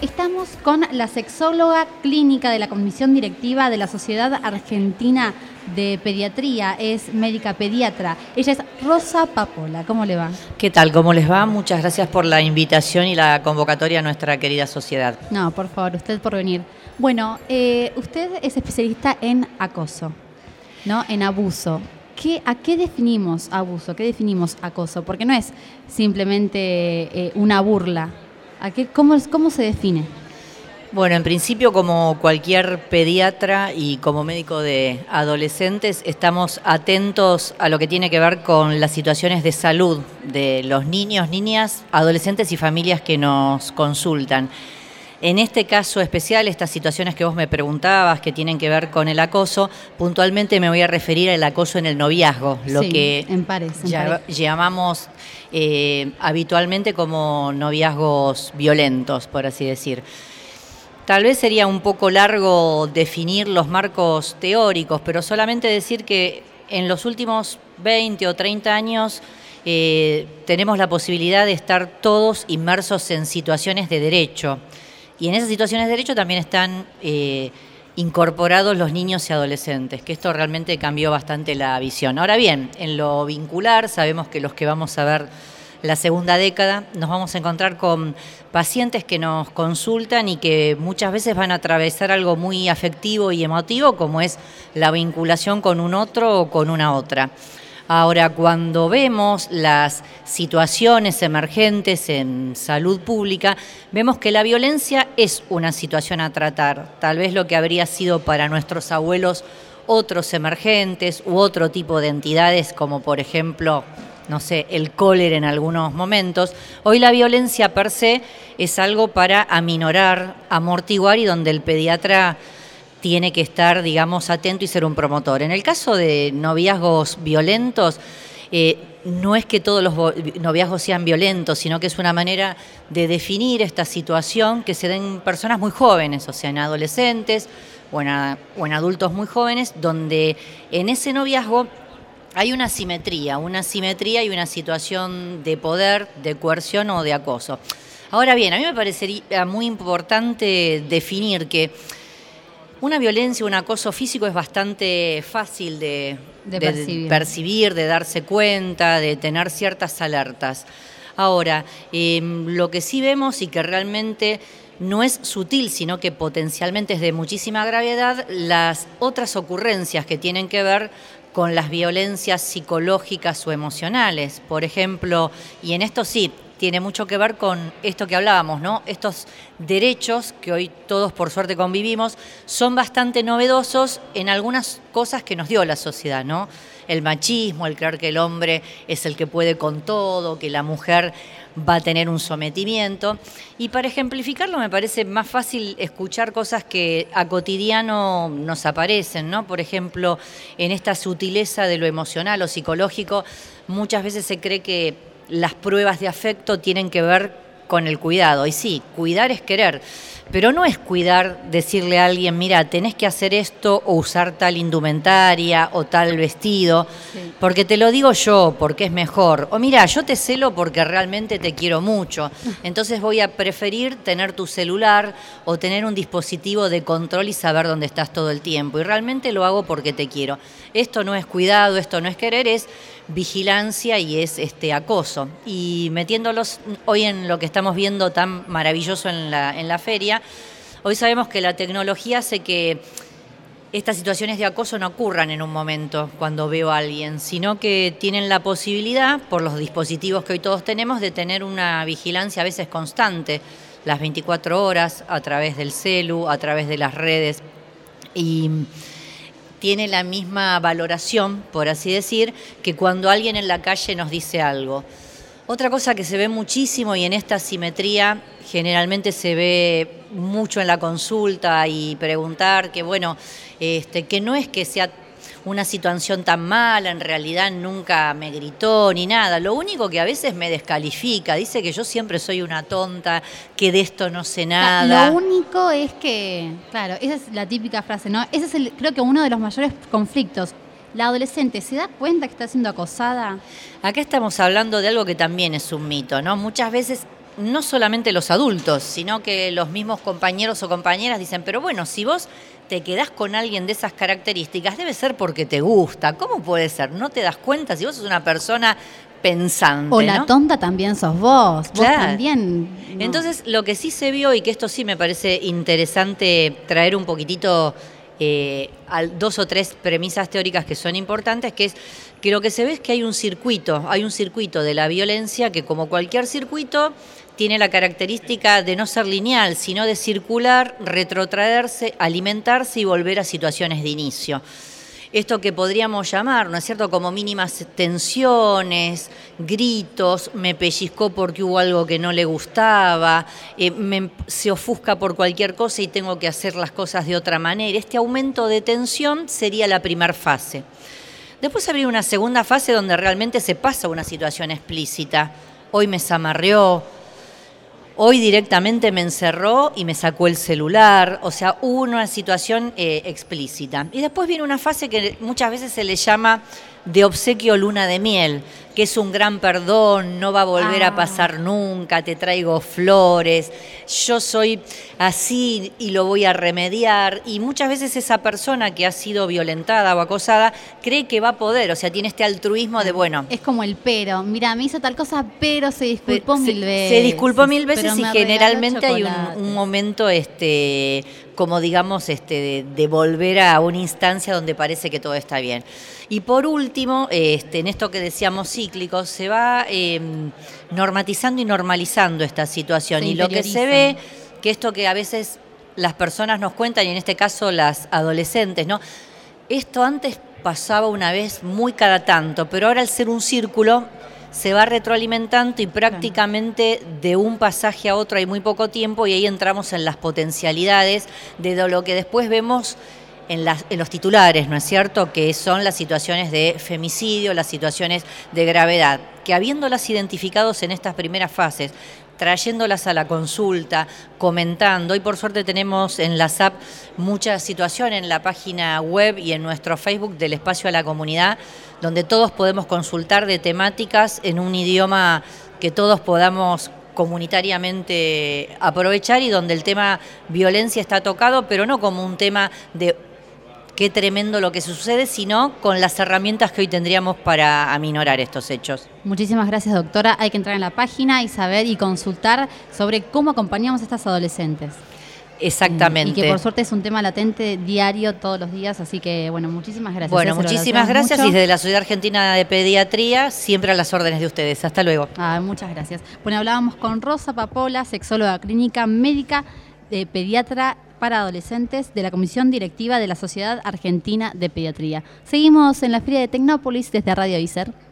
Estamos con la sexóloga clínica de la Comisión Directiva de la Sociedad Argentina de Pediatría, es médica pediatra. Ella es Rosa Papola. ¿Cómo le va? ¿Qué tal? ¿Cómo les va? Muchas gracias por la invitación y la convocatoria a nuestra querida sociedad. No, por favor, usted por venir. Bueno, usted es especialista en acoso, ¿no? En abuso. ¿A qué definimos abuso? ¿Qué definimos acoso? Porque no es simplemente una burla. ¿Cómo se define? Bueno, en principio, como cualquier pediatra y como médico de adolescentes, estamos atentos a lo que tiene que ver con las situaciones de salud de los niños, niñas, adolescentes y familias que nos consultan. En este caso especial, estas situaciones que vos me preguntabas que tienen que ver con el acoso, puntualmente me voy a referir al acoso en el noviazgo, lo que llamamos habitualmente como noviazgos violentos, por así decir. Tal vez sería un poco largo definir los marcos teóricos, pero solamente decir que en los últimos 20 o 30 años tenemos la posibilidad de estar todos inmersos en situaciones de derecho. Y en esas situaciones de derecho también están incorporados los niños y adolescentes, que esto realmente cambió bastante la visión. Ahora bien, en lo vincular, sabemos que los que vamos a ver la segunda década nos vamos a encontrar con pacientes que nos consultan y que muchas veces van a atravesar algo muy afectivo y emotivo, como es la vinculación con un otro o con una otra. Ahora, cuando vemos las situaciones emergentes en salud pública, vemos que la violencia es una situación a tratar. Tal vez lo que habría sido para nuestros abuelos otros emergentes u otro tipo de entidades, como por ejemplo, no sé, el cólera en algunos momentos. Hoy la violencia per se es algo para aminorar, amortiguar y donde el pediatra tiene que estar, digamos, atento y ser un promotor. En el caso de noviazgos violentos, no es que todos los noviazgos sean violentos, sino que es una manera de definir esta situación que se den en personas muy jóvenes, o sea, en adolescentes o en adultos muy jóvenes, donde en ese noviazgo hay una simetría y una situación de poder, de coerción o de acoso. Ahora bien, a mí me parecería muy importante definir que una violencia, un acoso físico es bastante fácil de percibir, de darse cuenta, de tener ciertas alertas. Ahora, lo que sí vemos y que realmente no es sutil, sino que potencialmente es de muchísima gravedad, las otras ocurrencias que tienen que ver con las violencias psicológicas o emocionales. Por ejemplo, y en esto sí, tiene mucho que ver con esto que hablábamos, ¿no? Estos derechos que hoy todos por suerte convivimos son bastante novedosos en algunas cosas que nos dio la sociedad, ¿no? El machismo, el creer que el hombre es el que puede con todo, que la mujer va a tener un sometimiento. Y para ejemplificarlo me parece más fácil escuchar cosas que a cotidiano nos aparecen, ¿no? Por ejemplo, en esta sutileza de lo emocional o psicológico, muchas veces se cree que las pruebas de afecto tienen que ver con el cuidado. Y sí, cuidar es querer, pero no es cuidar decirle a alguien, mira, tenés que hacer esto o usar tal indumentaria o tal vestido, sí, porque te lo digo yo, porque es mejor. O mira, yo te celo porque realmente te quiero mucho, entonces voy a preferir tener tu celular o tener un dispositivo de control y saber dónde estás todo el tiempo. Y realmente lo hago porque te quiero. Esto no es cuidado, esto no es querer, es vigilancia y es acoso. Y metiéndolos hoy en lo que estamos viendo tan maravilloso en la feria, hoy sabemos que la tecnología hace que estas situaciones de acoso no ocurran en un momento cuando veo a alguien, sino que tienen la posibilidad, por los dispositivos que hoy todos tenemos, de tener una vigilancia a veces constante, las 24 horas, a través del celu, a través de las redes, y tiene la misma valoración, por así decir, que cuando alguien en la calle nos dice algo. Otra cosa que se ve muchísimo y en esta simetría generalmente se ve mucho en la consulta y preguntar que, bueno, que no es que sea una situación tan mala, en realidad nunca me gritó ni nada. Lo único que a veces me descalifica, dice que yo siempre soy una tonta, que de esto no sé nada. Lo único es que, claro, esa es la típica frase, ¿no? Ese es creo que uno de los mayores conflictos. ¿La adolescente se da cuenta que está siendo acosada? Acá estamos hablando de algo que también es un mito, ¿no? Muchas veces no solamente los adultos, sino que los mismos compañeros o compañeras dicen, pero bueno, si vos te quedás con alguien de esas características, debe ser porque te gusta. ¿Cómo puede ser? ¿No te das cuenta si vos sos una persona pensante? O la tonta también sos vos. Claro. Vos también. No. Entonces, lo que sí se vio, y que esto sí me parece interesante traer un poquitito a 2 o 3 premisas teóricas que son importantes, que es que lo que se ve es que hay un circuito de la violencia que, como cualquier circuito, tiene la característica de no ser lineal, sino de circular, retrotraerse, alimentarse y volver a situaciones de inicio. Esto que podríamos llamar, ¿no es cierto?, como mínimas tensiones, gritos, me pellizcó porque hubo algo que no le gustaba, se ofusca por cualquier cosa y tengo que hacer las cosas de otra manera. Este aumento de tensión sería la primera fase. Después habría una segunda fase donde realmente se pasa una situación explícita. Hoy me zamarreó, hoy directamente me encerró y me sacó el celular, o sea, hubo una situación explícita. Y después viene una fase que muchas veces se le llama de obsequio luna de miel, que es un gran perdón, no va a volver a pasar nunca, te traigo flores, yo soy así y lo voy a remediar. Y muchas veces esa persona que ha sido violentada o acosada cree que va a poder, o sea, tiene este altruismo de, bueno... Es como el pero, mira, me hizo tal cosa, pero se disculpó mil veces. Se disculpó 1000 veces y generalmente hay un momento, como digamos, de volver a una instancia donde parece que todo está bien. Y por último, en esto que decíamos cíclico, se va normatizando y normalizando esta situación. Y lo que se ve, que esto que a veces las personas nos cuentan, y en este caso las adolescentes, ¿no? Esto antes pasaba una vez muy cada tanto, pero ahora al ser un círculo se va retroalimentando y prácticamente de un pasaje a otro hay muy poco tiempo, y ahí entramos en las potencialidades de lo que después vemos en los titulares, ¿no es cierto?, que son las situaciones de femicidio, las situaciones de gravedad, que habiéndolas identificados en estas primeras fases, trayéndolas a la consulta, comentando. Hoy por suerte tenemos en la SAP mucha situación en la página web y en nuestro Facebook del Espacio a la Comunidad, donde todos podemos consultar de temáticas en un idioma que todos podamos comunitariamente aprovechar, y donde el tema violencia está tocado, pero no como un tema de qué tremendo lo que sucede, sino con las herramientas que hoy tendríamos para aminorar estos hechos. Muchísimas gracias, doctora. Hay que entrar en la página y saber y consultar sobre cómo acompañamos a estas adolescentes. Exactamente. Y que por suerte es un tema latente diario, todos los días, así que bueno, muchísimas gracias. Bueno, muchísimas gracias mucho. Y desde la Sociedad Argentina de Pediatría, siempre a las órdenes de ustedes. Hasta luego. Muchas gracias. Bueno, hablábamos con Rosa Papola, sexóloga clínica, médica, pediatra para adolescentes de la Comisión Directiva de la Sociedad Argentina de Pediatría. Seguimos en la Feria de Tecnópolis desde Radio Iser.